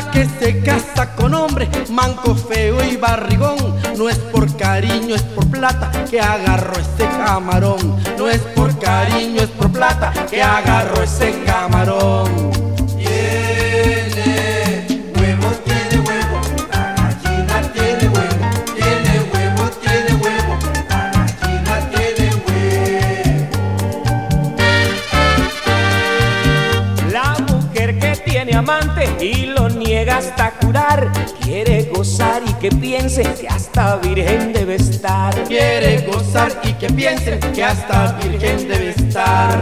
La que se casa con hombre manco, feo y barrigón, no es por cariño, es por plata que agarró ese camarón. No es por cariño, es por plata que agarró ese camarón. Tiene huevo, la gallina tiene huevo, tiene huevo, la gallina tiene huevo. La mujer que tiene amante y lo niega hasta curar, quiere gozar y que piense que hasta virgen debe estar. Quiere gozar y que piensen que hasta virgen debe estar.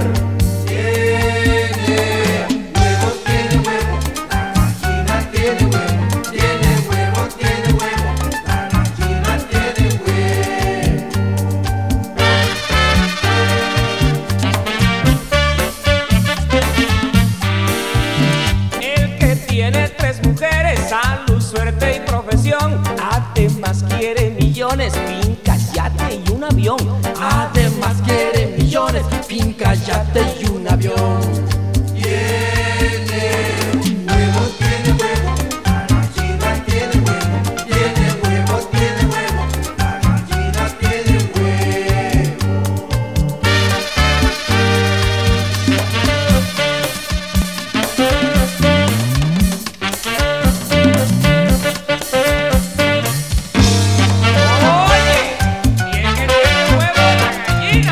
Tiene huevo, la gallina tiene huevo, tiene huevo, la gallina tiene huevo. El que tiene 3 mujeres, salud, suerte y profesión, además quiere millones, fincas, yate y un avión. Además quiere millones, finca, yate y un avión. Tiene huevo, la gallina tiene huevo, tiene huevo, la gallina tiene huevo. Oye, ¿y el que tiene huevo la gallina?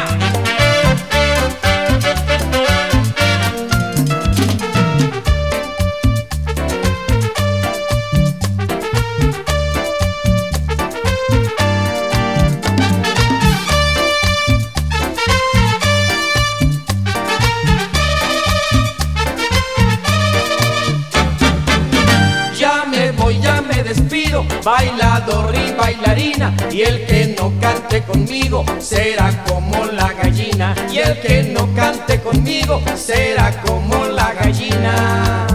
Ya me voy, ya me despido, bailador y bailarina, y el que no cante conmigo será como la gallina, y el que no cante conmigo será como la gallina.